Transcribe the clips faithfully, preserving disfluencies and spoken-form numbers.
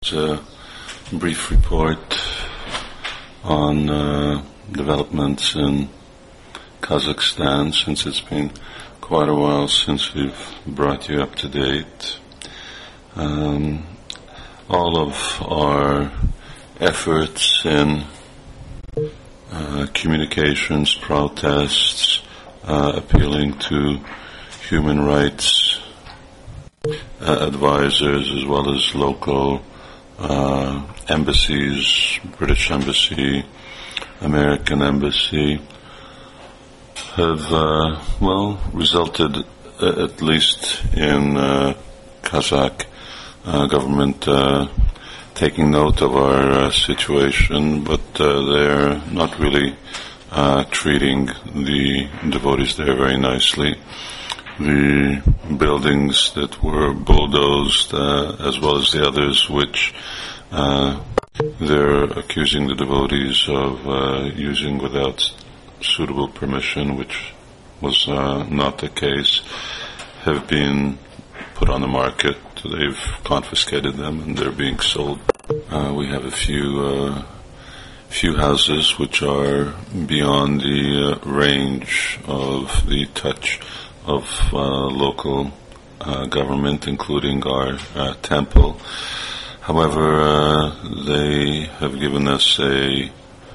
A brief report on uh, developments in Kazakhstan, since it's been quite a while since we've brought you up to date. Um, all of our efforts in uh, communications, protests, uh, appealing to human rights uh, advisors as well as local Uh, embassies, British Embassy, American Embassy, have, uh, well, resulted uh, at least in uh, Kazakh uh, government uh, taking note of our uh, situation, but uh, they're not really uh, treating the devotees there very nicely. The buildings that were bulldozed, uh, as well as the others which uh, they're accusing the devotees of uh, using without suitable permission, which was uh, not the case, have been put on the market. They've confiscated them and they're being sold. Uh, we have a few uh, few houses which are beyond the uh, range of the touch of uh, local uh, government, including our uh, temple. However, uh, they have given us a,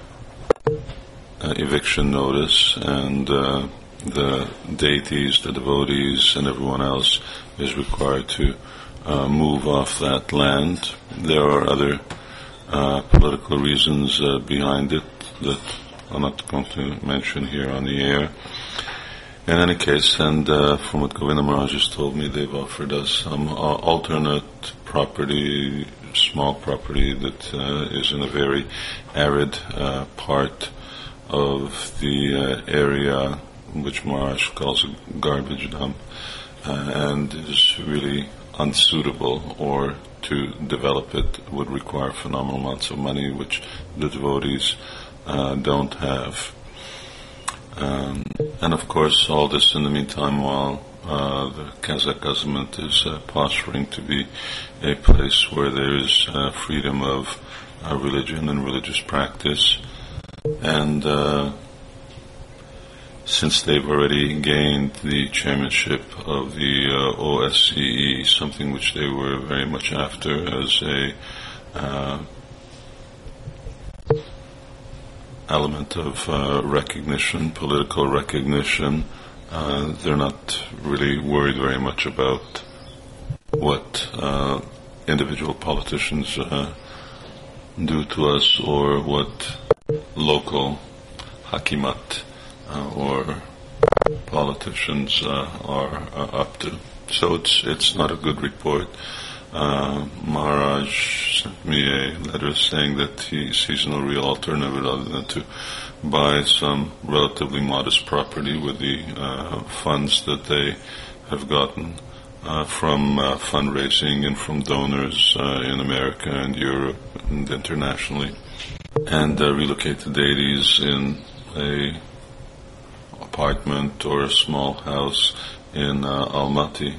a eviction notice, and uh, the deities, the devotees, and everyone else is required to uh, move off that land. There are other uh, political reasons uh, behind it that I'm not going to mention here on the air. In any case, and uh, from what Govinda Maharaj has told me, they've offered us some uh, alternate property, small property that uh, is in a very arid uh, part of the uh, area, which Maharaj calls a garbage dump, uh, and is really unsuitable, or to develop it would require phenomenal amounts of money, which the devotees uh, don't have. Um, and of course, all this in the meantime, while uh, the Kazakh government is uh, posturing to be a place where there is uh, freedom of uh, religion and religious practice. And uh, since they've already gained the chairmanship of the uh, O S C E, something which they were very much after as a uh, element of uh, recognition, political recognition, uh, they're not really worried very much about what uh, individual politicians uh, do to us, or what local hakimat uh, or politicians uh, are uh, up to. So it's it's not a good report. Uh, Maharaj sent me a letter saying that he sees no real alternative other than to buy some relatively modest property with the uh, funds that they have gotten uh, from uh, fundraising and from donors uh, in America and Europe and internationally, and uh, relocate the deities in a apartment or a small house in uh, Almaty.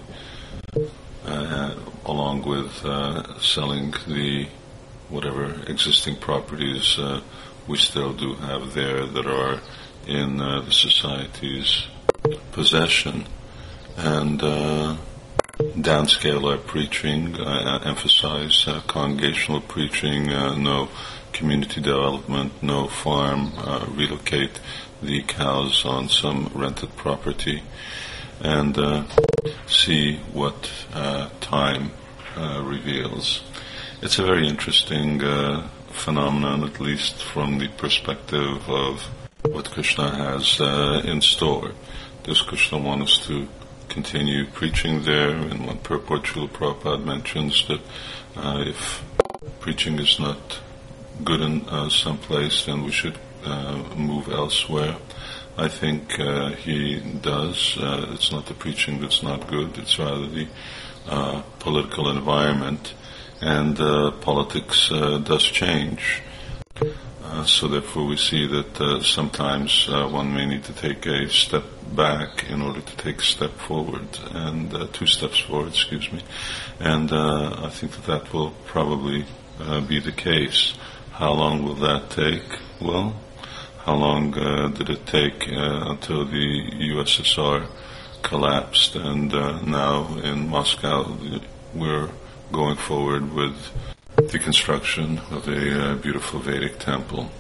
Uh, along with uh, selling the whatever existing properties uh, we still do have there that are in uh, the society's possession, and uh, downscale our preaching, uh, emphasize uh, congregational preaching, uh, no community development, no farm, uh, relocate the cows on some rented property, and uh, see what uh, time uh, reveals. It's a very interesting uh, phenomenon, at least from the perspective of what Krishna has uh, in store. Does Krishna want us to continue preaching there? In one purport, Srila Prabhupada mentions that uh, if preaching is not good in uh, some place, then we should uh, move elsewhere. I think uh, he does. Uh, it's not the preaching that's not good, it's rather the uh, political environment. And uh, politics uh, does change. Uh, Uh, so therefore we see that uh, sometimes uh, one may need to take a step back in order to take a step forward, and uh, two steps forward, excuse me. And uh, I think that that will probably uh, be the case. How long will that take? Well, how long uh, did it take uh, until the U S S R collapsed, and uh, now in Moscow we're going forward with the construction of a uh, beautiful Vedic temple.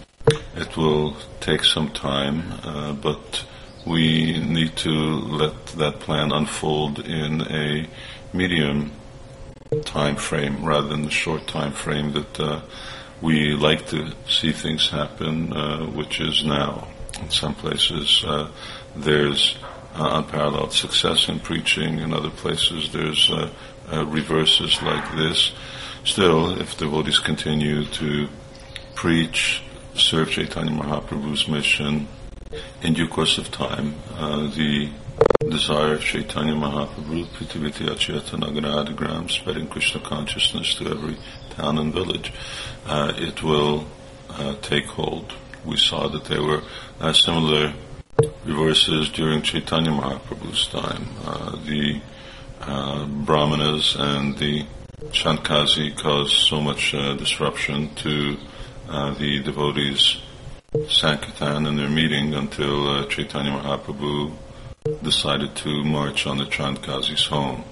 It will take some time, uh, but we need to let that plan unfold in a medium time frame rather than the short time frame that uh, we like to see things happen, uh, which is now. In some places uh, there's uh, unparalleled success in preaching, in other places there's uh, uh, reverses like this. Still, if devotees continue to preach, serve Chaitanya Mahaprabhu's mission, in due course of time, uh, the desire of Chaitanya Mahaprabhu, Prithiviti Achyata Nagaradigram, spreading Krishna consciousness to every town and village, uh, it will uh, take hold. We saw that there were uh, similar reverses during Chaitanya Mahaprabhu's time. Uh, the uh, Brahmanas and the Shankazi caused so much uh, disruption to uh, the devotees' Sankirtan and their meeting until uh, Chaitanya Mahaprabhu decided to march on the Chandkazis home.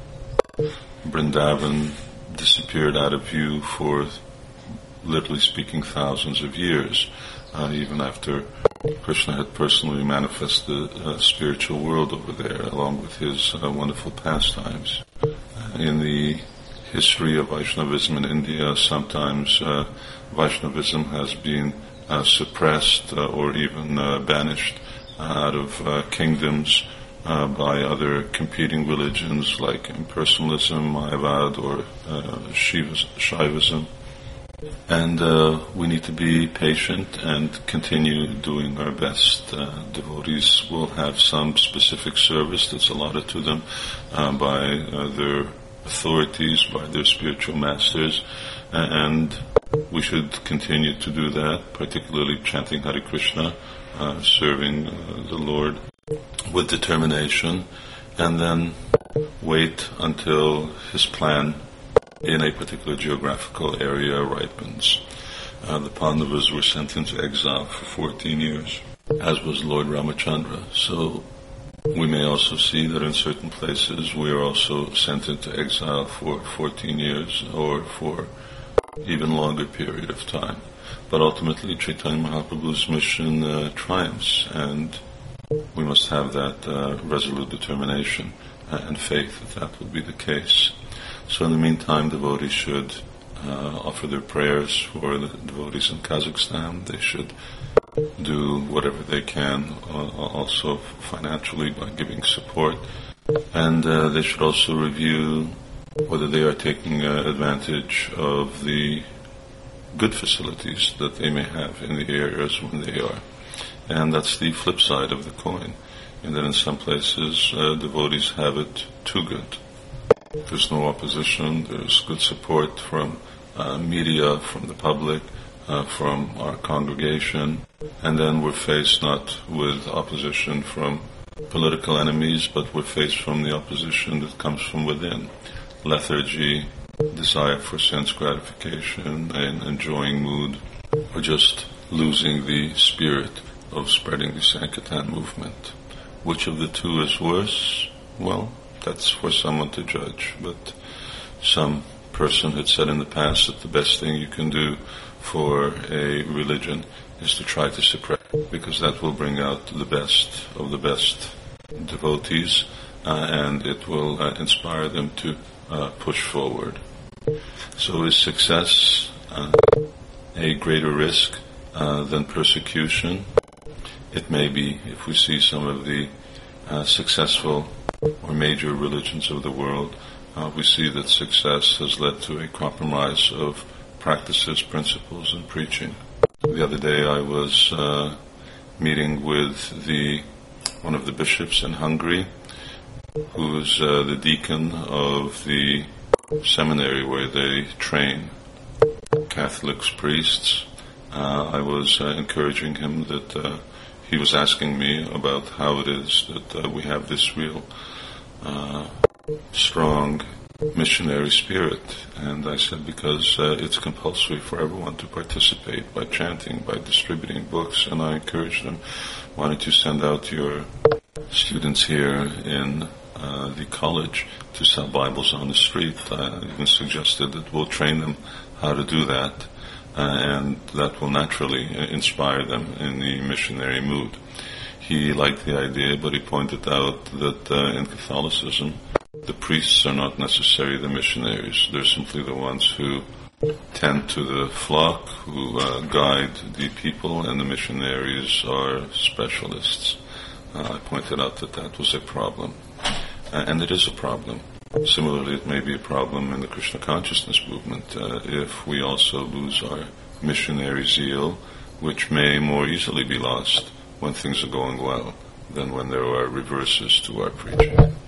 Vrindavan disappeared out of view for, literally speaking, thousands of years, uh, even after Krishna had personally manifested the uh, spiritual world over there, along with his uh, wonderful pastimes. In the history of Vaishnavism in India, sometimes uh, Vaishnavism has been uh, suppressed uh, or even uh, banished uh, out of uh, kingdoms uh, by other competing religions like impersonalism, Mayavad, or uh, Shivas, Shaivism. And uh, we need to be patient and continue doing our best. Uh, devotees will have some specific service that's allotted to them uh, by uh, their authorities, by their spiritual masters, and we should continue to do that, particularly chanting Hare Krishna, uh, serving uh, the Lord with determination, and then wait until His plan in a particular geographical area ripens. Uh, the Pandavas were sent into exile for fourteen years, as was Lord Ramachandra. So we may also see that in certain places we are also sent into exile for fourteen years or for even longer period of time. But ultimately Chaitanya Mahaprabhu's mission uh, triumphs, and we must have that uh, resolute determination uh, and faith that that will be the case. So in the meantime, devotees should uh, offer their prayers for the devotees in Kazakhstan. They should do whatever they can, uh, also financially by giving support. And uh, they should also review whether they are taking uh, advantage of the good facilities that they may have in the areas when they are. And that's the flip side of the coin, in that in some places uh, devotees have it too good. There's no opposition, there's good support from uh, media, from the public, uh, from our congregation, and then we're faced not with opposition from political enemies, but we're faced from the opposition that comes from within. Lethargy, desire for sense gratification, and enjoying mood, or just losing the spirit of spreading the Sankirtan movement. Which of the two is worse? Well, that's for someone to judge, but some person had said in the past that the best thing you can do for a religion is to try to suppress it, because that will bring out the best of the best devotees, uh, and it will uh, inspire them to uh, push forward. So is success uh, a greater risk uh, than persecution? It may be, if we see some of the uh, successful or major religions of the world, uh, we see that success has led to a compromise of practices, principles, and preaching. The other day I was uh, meeting with the one of the bishops in Hungary, who is uh, the deacon of the seminary where they train Catholic priests, uh, I was uh, encouraging him that uh, he was asking me about how it is that uh, we have this real uh, strong missionary spirit. And I said, because uh, it's compulsory for everyone to participate by chanting, by distributing books. And I encouraged him, why don't you send out your students here in uh, the college to sell Bibles on the street. I even suggested that we'll train them how to do that, uh, and that will naturally inspire them in the missionary mood. He liked the idea, but he pointed out that uh, in Catholicism, the priests are not necessarily the missionaries. They're simply the ones who tend to the flock, who uh, guide the people, and the missionaries are specialists. Uh, I pointed out that that was a problem. Uh, and it is a problem. Similarly, it may be a problem in the Krishna consciousness movement uh, if we also lose our missionary zeal, which may more easily be lost when things are going well than when there are reverses to our preaching.